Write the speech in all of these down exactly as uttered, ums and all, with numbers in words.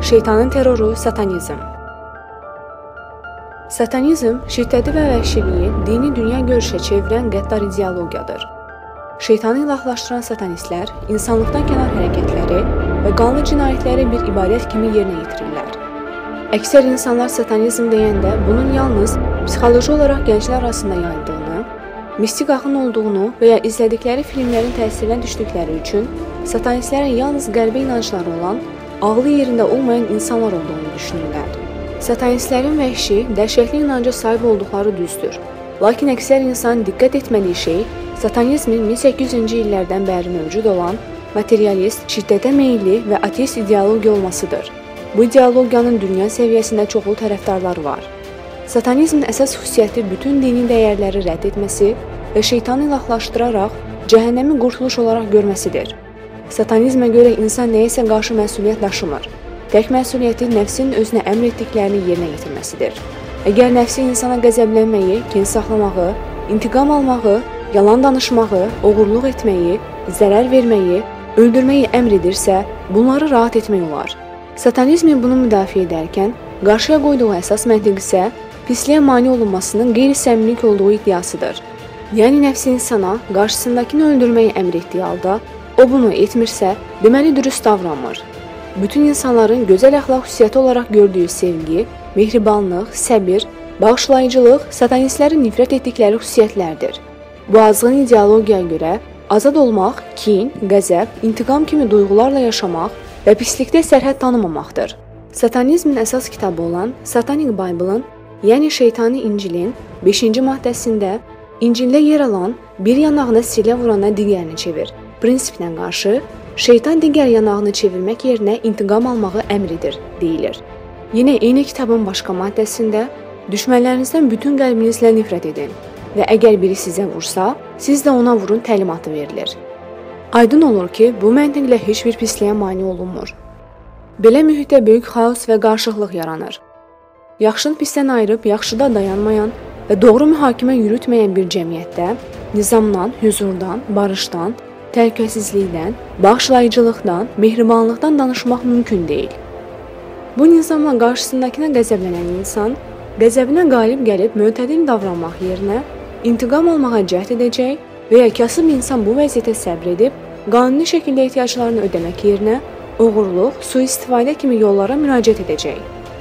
Şeytanın terroru, satanizm. Satanizm, şiddəti və vəhşiliyi dini dünya görüşə çevirən qəddar ideologiyadır. Şeytanı ilahlaşdıran satanistlər insanlıqdan kənar hərəkətləri və qanlı cinayətləri bir ibadət kimi yerinə yetirirlər. Əksər insanlar satanizm deyəndə bunun yalnız psixoloji olaraq gənclər arasında yayıldığını, mistik axın olduğunu və ya izlədikləri filmlərin təsirinə düşdükləri üçün satanistlərin yalnız qəlbə inancları olan, ağlı yerində olmayan insanlar olduğunu düşünürlər. Satanistlərin vəhşi, dəhşətli inanca sahib olduqları düzdür. Lakin əksər insan diqqət etmədiyi şey, satanizmin min səkkiz yüzüncü illərdən bəri mövcud olan materialist, şiddətə meyilli və ateist ideologiya olmasıdır. Bu ideologiyanın dünya səviyyəsində çoxlu tərəfdarları var. Satanizmin əsas xüsusiyyəti bütün dini dəyərləri rədd etməsi və şeytanı ilahlaşdıraraq cəhənnəmi qurtuluş olaraq görməsidir. Satanizmə görə insan nəyəsə qarşı məsuliyyət daşımır. Tək məsuliyyəti nəfsin özünə əmr etdiklərini yerinə yetirməsidir. Əgər nəfsi insana qəzəblənməyi, kin saxlamağı, intiqam almağı, yalan danışmağı, oğurluq etməyi, zərər verməyi, öldürməyi əmr edirsə, bunları rahat etmək olar. Satanizmin bunu müdafiə edərkən, qarşıya qoyduğu əsas məntiq isə pisliyə mane olunmasının qeyri-səmimilik olduğu iddiasıdır. Yəni nəfsi insana qarşısındakını öldürməyi əmr etdiyi halda, o bunu etmirsə, deməli dürüst davranmır. Bütün insanların gözəl əxlaq xüsusiyyəti olaraq gördüyü sevgi, mehribanlıq, səbir, bağışlayıcılıq satanistlərin nifrət etdikləri xüsusiyyətlərdir. Bu azğın ideologiyaya görə azad olmaq, kin, qəzəb, intiqam kimi duyğularla yaşamaq və pislikdə sərhəd tanımamaqdır. Satanizmin əsas kitabı olan Satanic Bible-ın, yəni Şeytani İncilin beşinci maddəsində İncildə yer alan bir yanağına silə vurana digərini çevir prinsipinə qarşı şeytan digər yanağını çevirmək yerinə intiqam almağı əmr edir, deyilir. Yenə eyni kitabın başqa maddəsində düşmənlərinizdən bütün qəlbinizlə nifrət edin və əgər biri sizə vursa, siz də ona vurun təlimatı verilir. Aydın olur ki, bu məntiqlə heç bir pisliyə mane olunmur. Belə mühitdə böyük xaos və qarışıqlıq yaranır. Yaxşını pisdən ayırıb yaxşıda dayanmayan və doğru mühakimə yürütməyən bir cəmiyyətdə nizamdan, hüzurdan, barışdan, təhlükəsizlikdən, bağışlayıcılıqdan, mehribanlıqdan danışmaq mümkün deyil. Bu nizamla qarşısındakına qəzəblənən insan, qəzəbinə qalib gəlib mötədil davranmaq yerinə intiqam almağa cəhd edəcək və ya kasıb insan bu vəziyyətə səbr edib, qanuni şəkildə ehtiyaclarını ödəmək yerinə oğurluq, sui-istifadə kimi yollara müraciət edəcək.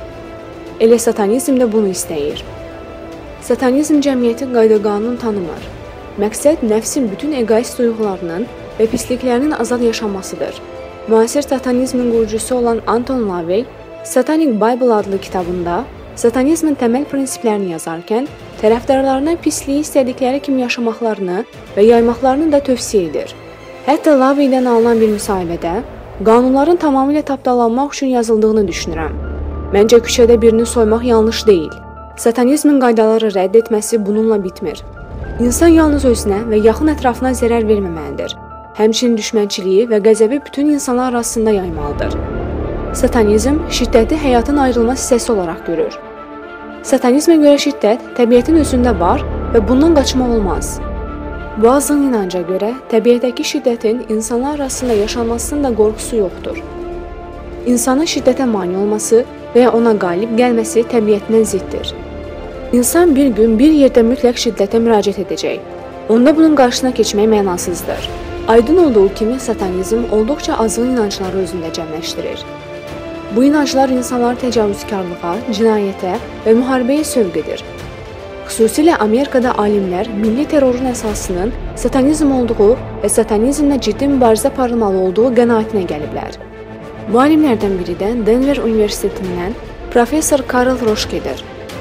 Elə satanizm də bunu istəyir. Satanizm cəmiyyəti qayda-qanun tanımır. Məqsəd nəfsin bütün egoist duyğularının və pisliklərinin azad yaşanmasıdır. Müasir satanizmin qurucusu olan Anton Lavey, Satanic Bible adlı kitabında satanizmin təməl prinsiplərini yazarkən, tərəfdarlarına pisliyi istədikləri kimi yaşamaqlarını və yaymaqlarını da tövsiyə edir. Hətta Laveydən alınan bir müsahibədə, qanunların tamamilə tapdalanmaq üçün yazıldığını düşünürəm. Məncə küçədə birini soymaq yanlış deyil. Satanizmin qaydaları rədd etməsi bununla bitmir. İnsan yalnız özünə və yaxın ətrafına zərər verməməlidir. Həmçinin düşmənçiliyi və qəzəbi bütün insanlar arasında yaymalıdır. Satanizm şiddəti həyatın ayrılmaz hissəsi olaraq görür. Satanizmə görə şiddət təbiətin özündə var və bundan qaçmaq olmaz. Bu azğın inanca görə təbiətdəki şiddətin insanlar arasında yaşanmasının da qorxusu yoxdur. İnsanın şiddətə mane olması və ya ona qalib gəlməsi təbiətindən ziddir. İnsan bir gün bir yerdə mütləq şiddətə müraciət edəcək. Onda bunun qarşısına keçmək mənasızdır. Aydın olduğu kimi satanizm olduqca azğın inancları özündə cəmləşdirir. Bu inanclar insanları təcavüzkarlığa, cinayətə və müharibəyə sövq edir. Xüsusilə Amerikada alimlər milli terrorun əsasının satanizm olduğu və satanizmlə ciddi mübarizə aparılmalı olduğu qənaətinə gəliblər. Bu alimlərdən biri də Denver Universitetindən professor Karl Roşkedir.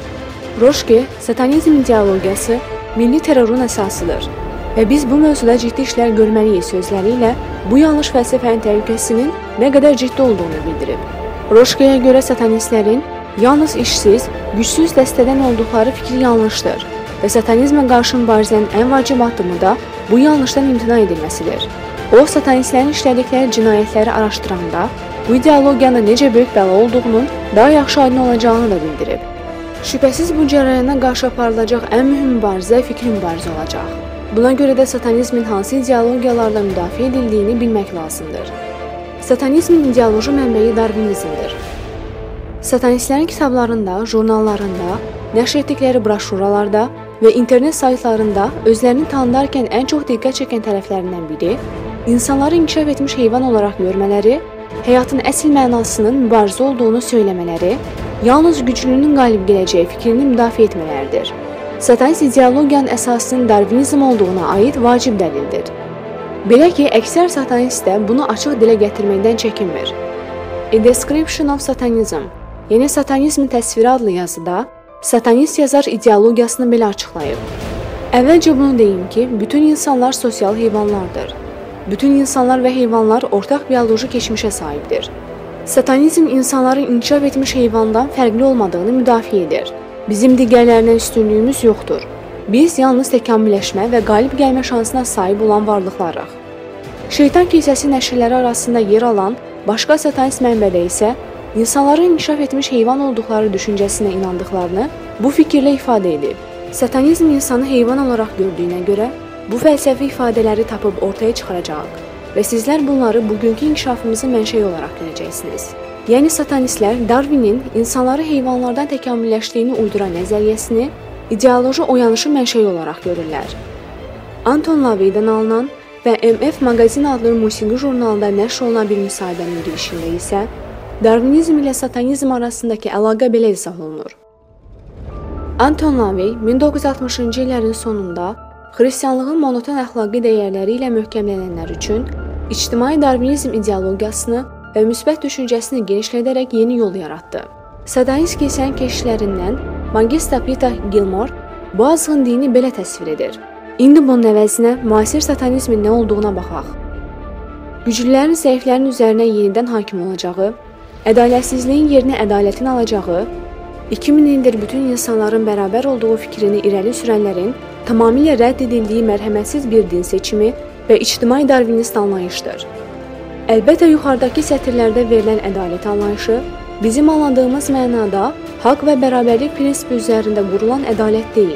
Roşke, satanizm ideologiyası milli terrorun əsasıdır və biz bu mövzuda ciddi işlər görməliyik sözləri ilə bu yanlış fəlsəfənin təhlükəsinin nə qədər ciddi olduğunu bildirib. Roşkeyə görə satanistlərin yalnız işsiz, gücsüz dəstədən olduqları fikri yanlışdır və satanizmə qarşı mübarizənin ən vacib addımı da bu yanlışdan imtina edilməsidir. O, satanistlərin işlədikləri cinayətləri araşdıranda bu ideologiyanın necə böyük bəla olduğunun daha yaxşı aydın olacağını da bildirib. Şübhəsiz bu cərayana qarşı aparılacaq ən mühüm mübarizə fikri mübarizə olacaq. Buna görə də satanizmin hansı ideologiyalarla müdafiə edildiyini bilmək lazımdır. Satanizmin ideoloji mənbəyi Darvinizmdir. Satanistlərin kitablarında, jurnallarında, nəşr etdikləri broşuralarda və internet saytlarında özlərini tanıdarkən ən çox diqqət çəkən tərəflərindən biri insanları inkişaf etmiş heyvan olaraq görmələri, həyatın əsl mənasının mübarizə olduğunu söyləmələri, yalnız güclünün qalib gələcəyi fikrini müdafiə etmələridir. Satanist ideologiyanın əsasının Darvinizm olduğuna aid vacib dəlildir. Belə ki, əksər satanist də bunu açıq dilə gətirməkdən çəkinmir. A Description of Satanism, yəni Satanizmin təsviri adlı yazıda satanist yazar ideologiyasını belə açıqlayıb. Əvvəlcə bunu deyim ki, bütün insanlar sosial heyvanlardır. Bütün insanlar və heyvanlar ortaq bioloji keçmişə sahibdir. Satanizm insanların inkişaf etmiş heyvandan fərqli olmadığını müdafiə edir. Bizim digərlərindən üstünlüyümüz yoxdur. Biz yalnız təkamülləşmə və qalib gəlmə şansına sahib olan varlıqlarıq. Şeytan kilsəsi nəşrləri arasında yer alan başqa satanist mənbədə isə insanların inkişaf etmiş heyvan olduqları düşüncəsinə inandıqlarını bu fikirlə ifadə edib. Satanizm insanı heyvan olaraq gördüyünə görə bu fəlsəfi ifadələri tapıb ortaya çıxaracaq və sizlər bunları bugünkü inkişafımızın mənşəyi olaraq görəcəksiniz. Yəni satanistlər Darwinin insanları heyvanlardan təkamülləşdiyini uyduran nəzəriyyəsini ideoloji oyanışı mənşəyi olaraq görürlər. Anton Lavey'dən alınan və M F Magazin adlı musiqi jurnalında nəşr olunan bir müsahibənin girişində isə Darwinizm ilə satanizm arasındakı əlaqə belə izah olunur. Anton Lavey min doqquz yüz altmışıncı illərin sonunda xristianlığın monoton əxlaqi dəyərləri ilə möhkəmlənənlər üçün ictimai Darwinizm ideologiyasını və müsbət düşüncəsini genişlədərək yeni yol yaratdı. Satanist kilsənin keşişlərindən Magister Peter Gilmore bu azğın dini belə təsvir edir. İndi bunun əvəzinə müasir satanizmin nə olduğuna baxaq. Güclülərin zəiflərin üzərinə yenidən hakim olacağı, ədalətsizliyin yerinə ədalətin alacağı, iki min ildir bütün insanların bərabər olduğu fikrini irəli sürənlərin tamamilə rədd edildiyi mərhəmətsiz bir din seçimi və ictimai darvinist anlayışdır. Əlbəttə, yuxarıdakı sətirlərdə verilən ədalət anlayışı bizim anladığımız mənada haqq və bərabərlik prinsipi üzərində qurulan ədalət deyil.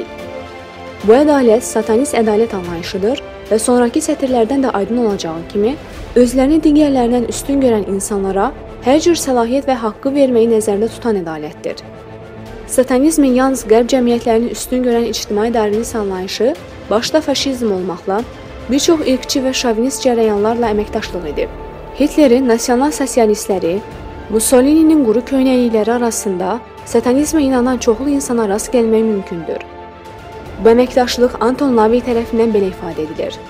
Bu ədalət satanist ədalət anlayışıdır və sonraki sətirlərdən də aydın olacağı kimi özlərini digərlərindən üstün görən insanlara hər cür səlahiyyət və haqqı verməyi nəzərdə tutan ədalətdir. Satanizmin yalnız qərb cəmiyyətlərini üstün görən ictimai darvinist anlayışı başda faşizm olmaqla bir çox irqçi və şovinist cərəyanlarla əməkdaşlıq edib. Hitlerin nasional sosialistləri, Mussolini'nin quru köynəklikləri arasında satanizmə inanan çoxlu insana rast gəlmək mümkündür. Bu əməkdaşlıq Anton Lavey tərəfindən belə ifadə edilir.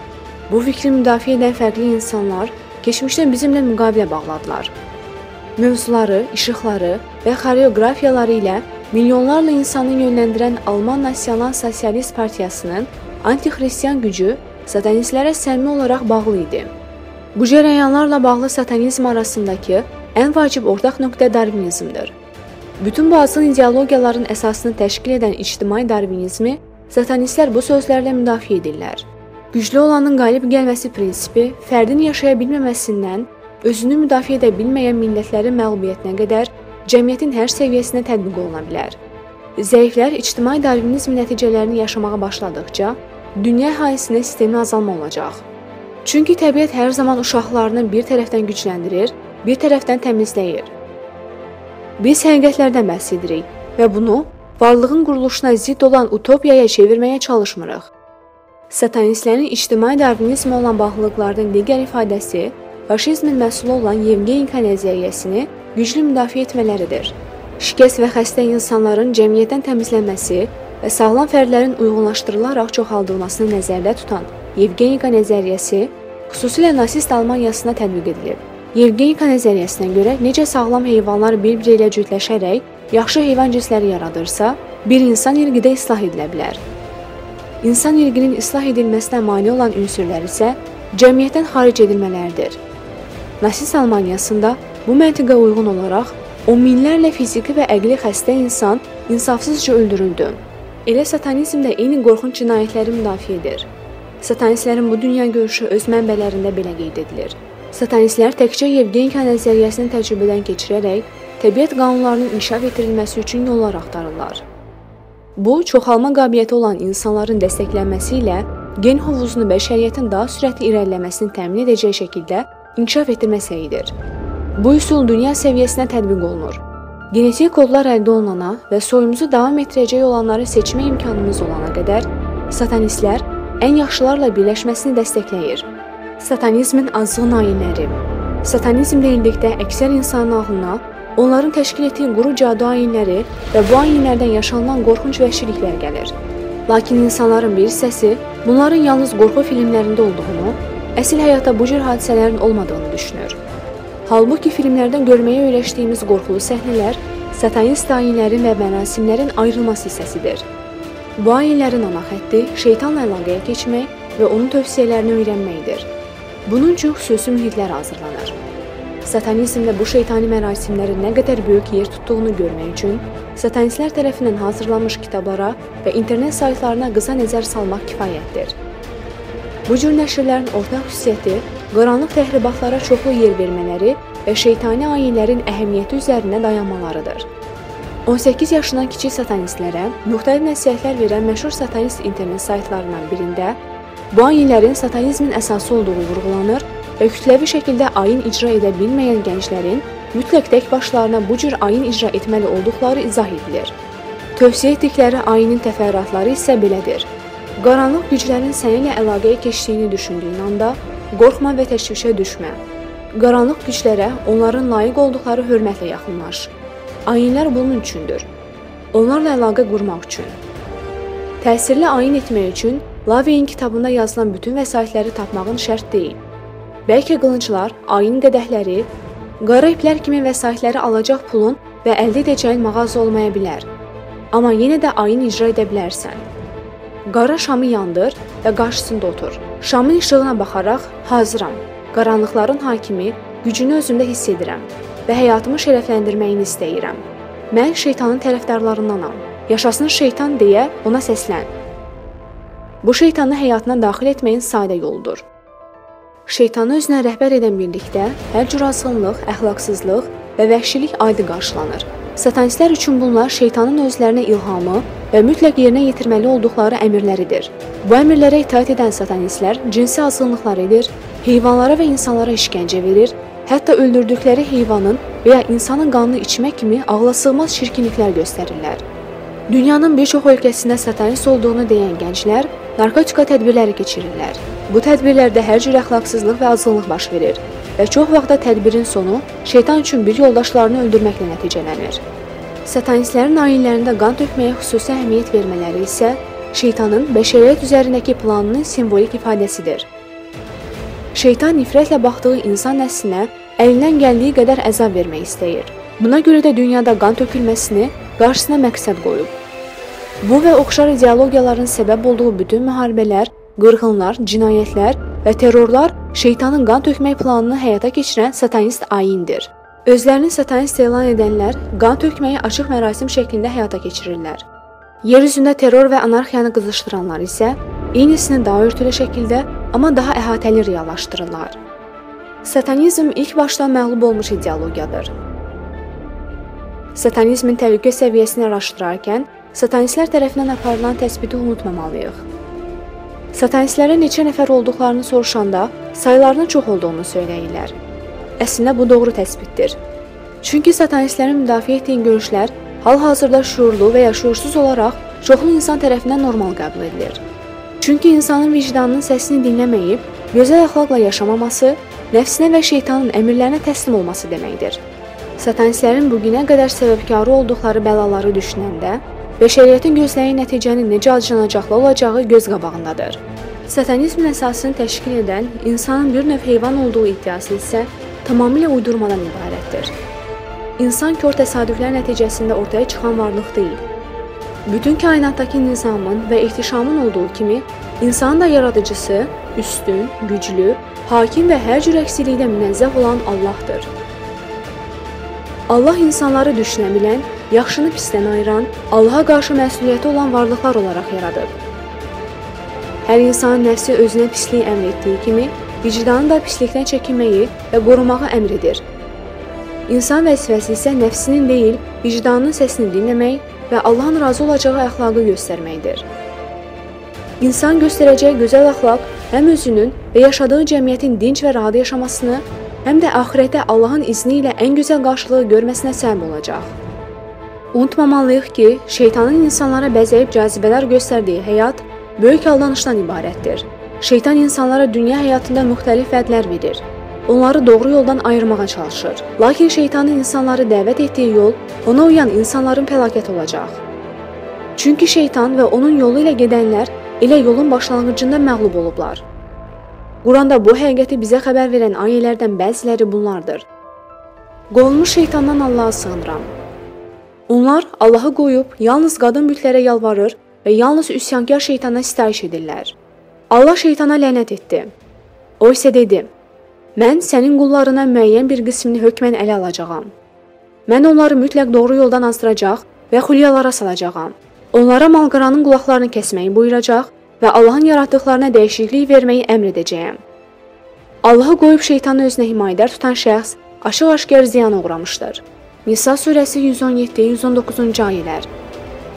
Bu fikri müdafiə edən fərqli insanlar keçmişdə bizimlə müqavilə bağladılar. Mövzuları, işıqları və xoreografiyaları ilə milyonlarla insanı yönləndirən Alman Nasional Sosialist Partiyasının anti-xristian gücü satanistlərə səmimi olaraq bağlı idi. Bu cərəyanlarla bağlı satanizm arasındakı ən vacib ortaq nöqtə darvinizmdir. Bütün bu azğın ideologiyaların əsasını təşkil edən ictimai darvinizmi satanistlər bu sözlərlə müdafiə edirlər. Güclü olanın qalib gəlməsi prinsipi fərdin yaşaya bilməməsindən özünü müdafiə edə bilməyən millətlərin məğlubiyyətinə qədər cəmiyyətin hər səviyyəsinə tətbiq oluna bilər. Zəiflər ictimai darvinizm nəticələrini yaşamağa başladıqca dünya əhalisində sistemin azalma olacaq. Çünki təbiət hər zaman uşaqlarını bir tərəfdən gücləndirir, bir tərəfdən təmizləyir. Biz həqiqətlərdən bəhs edirik və bunu varlığın quruluşuna zidd olan utopiyaya çevirməyə çalışmırıq. Satanistlərin ictimai darvinizmə olan bağlılıqlarının digər ifadəsi faşizmin məhsulu olan Yevgenika nəzəriyyəsini güclü müdafiə etmələridir. Şikəst və xəstə insanların cəmiyyətdən təmizlənməsi və sağlam fərdlərin uyğunlaşdırılaraq çoxaldılmasını nəzərdə tutan Yevgenika nəzəriyyəsi xüsusilə nasist Almaniyasına tətbiq edilib. Yevgenika nəzəriyyəsinə görə necə sağlam heyvanlar bir-biri ilə cütləşərək yaxşı heyvan cinsləri yaradırsa, bir insan irqi də islah edilə bilər. İnsan irqinin islah edilməsinə mane olan ünsürlər isə cəmiyyətdən xaric edilmələridir. Nasist Almaniyasında bu məntiqə uyğun olaraq on minlərlə fiziki və əqli xəstə insan insafsızca öldürüldü. Elə satanizm də eyni qorxunc cinayətləri müdafiə edir. Satanistlərin bu dünya görüşü öz mənbələrində belə qeyd edilir. Satanistlər təkcə Yevgenika nəzəriyyəsini təcrübədən keçirərək təbiət qanunlarının inkişaf etdirilməsi üçün yollar axtarırlar. Bu, çoxalma qabiliyyəti olan insanların dəstəklənməsi ilə gen hovuzunu bəşəriyyətin daha sürətli irəliləməsini təmin edəcək şəkildə inkişaf etdirmə səyidir. Bu üsul dünya səviyyəsinə tətbiq olunur. Genetik kodlar əldə olunana və soyumuzu davam etdirəcək olanları seçmə imkanımız olana qədər satanistlər ən yaxşılarla birləşməsini dəstəkləyir. Satanizmin azğın ayinləri. Satanizm deyildikdə əksər insanın ağlına onların təşkil etdiyi quru cadu ayinləri və bu ayinlərdən yaşanılan qorxunc vəhşiliklər gəlir. Lakin insanların bir hissəsi bunların yalnız qorxu filmlərində olduğunu, əsl həyatda bu cür hadisələrin olmadığını düşünür. Halbuki filmlərdən görməyə öyrəşdiyimiz qorxulu səhnələr satanist ayinlərin və mərasimlərin ayrılmaz hissəsidir. Bu ayinlərin ana xətti şeytanla əlaqəyə keçmək və onun tövsiyələrini öyrənməkdir. Bunun üçün xüsusi mühitlər hazırlanır. Satanizmdə bu şeytani mərasimlərin nə qədər böyük yer tutduğunu görmək üçün satanistlər tərəfindən hazırlanmış kitablara və internet saytlarına qısa nəzər salmaq kifayətdir. Bu cür nəşrlərin ortaq xüsusiyyəti qaranlıq təhribatlara çoxlu yer vermələri və şeytani ayinlərin əhəmiyyəti üzərində dayanmalarıdır. on səkkiz yaşından kiçik satanistlərə müxtəlif nəsihətlər verən məşhur satanist internet saytlarından birində bu ayinlərin satanizmin əsası olduğu vurğulanır və kütləvi şəkildə ayin icra edə bilməyən gənclərin mütləq tək başlarına bu cür ayin icra etməli olduqları izah edilir. Tövsiyə etdikləri ayinin təfərrüatları isə belədir. Qaranlıq güclərin səninlə əlaqəyə keçdiyini düşündüyün anda qorxma və təşvişə düşmə. Qaranlıq güclərə onların layiq olduqları hörmətlə yaxınlaş. Ayinlər bunun üçündür. Onlarla əlaqə qurmaq üçün. Təsirli ayin etmək üçün Laveyin kitabında yazılan bütün vəsaitləri tapmağın şərt deyil. Bəlkə qılınclar, ayin qədəhləri, qara iplər kimi vəsaitləri alacaq pulun və əldə edəcəyin mağaza olmaya bilər. Amma yenə də ayin icra edə bilərsən. Qara şamı yandır və qarşısında otur. Şamın işığına baxaraq, hazıram, qaranlıqların hakimi, gücünü özümdə hiss edirəm və həyatımı şərəfləndirməyini istəyirəm. Mən şeytanın tərəfdarlarındanam. Yaşasın şeytan deyə ona səslən. Bu şeytanı həyatına daxil etməyin sadə yoludur. Şeytanı özünə rəhbər edən birlikdə hər cür azğınlıq, əxlaqsızlıq və vəhşilik adi qarşılanır. Satanistlər üçün bunlar şeytanın özlərinə ilhamı və mütləq yerinə yetirməli olduqları əmrləridir. Bu əmrlərə itaat edən satanistlər cinsi azğınlıqlar edir, heyvanlara və insanlara işgəncə verir, hətta öldürdükləri heyvanın və ya insanın qanını içmək kimi ağlasığmaz çirkinliklər göstərirlər. Dünyanın bir çox ölkəsində satanist olduğunu deyən gənclər narkotika tədbirləri keçirirlər. Bu tədbirlərdə hər cür əxlaqsızlıq və azğınlıq baş verir və çox vaxtda tədbirin sonu şeytan üçün bir yoldaşlarını öldürməklə nəticələnir. Satanistlərin ayinlərində qan tökməyə xüsusi əhəmiyyət vermələri isə şeytanın bəşəriyyət üzərindəki planının simvolik ifadəsidir. Şeytan nifrətlə baxdığı insan nəslinə əlindən gəldiyi qədər əzab vermək istəyir. Buna görə də dünyada qan tökülməsini qarşısına məqsəd qoyub. Bu və oxşar ideologiyaların səbəb olduğu bütün müharibələr, qırğınlar, cinayətlər və terrorlar şeytanın qan tökmək planını həyata keçirən satanist ayindir. Özlərini satanist elan edənlər qan tökməyi açıq mərasim şəklində həyata keçirirlər. Yer üzündə terror və anarxiyanı qızışdıranlar isə eynisini daha örtülü şəkildə, amma daha əhatəli reallaşdırırlar. Satanizm ilk başdan məğlub olmuş ideologiyadır. Satanizmin təhlükə səviyyəsini araşdırarkən satanistlər tərəfindən aparılan təsbiti unutmamalıyıq. Satanistlərə neçə nəfər olduqlarını soruşanda saylarının çox olduğunu söyləyirlər. Əslində bu doğru təsbitdir. Çünki satanistlərin müdafiə etdiyi görüşlər hal-hazırda şuurlu və ya şuursuz olaraq çoxlu insan tərəfindən normal qəbul edilir. Çünki insanın vicdanının səsini dinləməyib, gözəl əxlaqla yaşamaması, nəfsinə və şeytanın əmrlərinə təslim olması deməkdir. Satanistlərin bugünə qədər səbəbkarı olduqları bəlaları düşünəndə, bəşəriyyətin gözləyi nəticənin necə acınacaqlı olacağı göz qabağındadır. Satanizmin əsasını təşkil edən insanın bir növ heyvan olduğu iddiası isə tamamilə uydurmadan ibarətdir. İnsan kör təsadüflər nəticəsində ortaya çıxan varlıq deyil. Bütün kainatdakı nizamın və ihtişamın olduğu kimi, insanın da yaradıcısı, üstün, güclü, hakim və hər cür əksilikdə münezzəh olan Allahdır. Allah insanları düşünə bilən, yaxşını pisdən ayıran, Allaha qarşı məsuliyyəti olan varlıqlar olaraq yaradıb. Hər insanın nəfsi özünə pislik əmr etdiyi kimi, vicdanı da pislikdən çəkinməyi və qorumağı əmr edir. İnsan vəzifəsi isə nəfsinin deyil, vicdanının səsini dinləmək və Allahın razı olacağı əxlaqı göstərməkdir. İnsan göstərəcəyi gözəl əxlaq həm özünün və yaşadığı cəmiyyətin dinc və rahat yaşamasını, həm də axirətdə Allahın izni ilə ən gözəl qarşılığı görməsinə səbəb olacaq. Unutmamalıyıq ki, şeytanın insanlara bəzəyib cazibələr göstərdiyi həyat böyük aldanışdan ibarətdir. Şeytan insanlara dünya həyatında müxtəlif vədlər verir. Onları doğru yoldan ayırmağa çalışır. Lakin şeytanın insanları dəvət etdiyi yol ona uyan insanların fəlakət olacaq. Çünki şeytan və onun yolu ilə gedənlər elə yolun başlanğıcında məğlub olublar. Quranda bu həqiqəti bizə xəbər verən ayələrdən bəziləri bunlardır. Qovulmuş şeytandan Allaha sığınıram. Onlar Allahı qoyub yalnız qadın bütlərə yalvarır və yalnız üsyankar şeytana sitayiş edirlər. Allah şeytana lənət etdi. O isə dedi: "Mən sənin qullarına müəyyən bir qismini hökmən ələ alacağam. Mən onları mütləq doğru yoldan azdıracaq və xülyalara salacağam. Onlara malqaranın qulaqlarını kəsməyi buyuracaq və Allahın yaratdıqlarına dəyişiklik verməyi əmr edəcəyəm." Allahı qoyub şeytanı özünə himayədar tutan şəxs açıq-aşkar ziyana uğramışdır. Nisa surəsi yüz on yeddi yüz on doqquzuncu ayələr.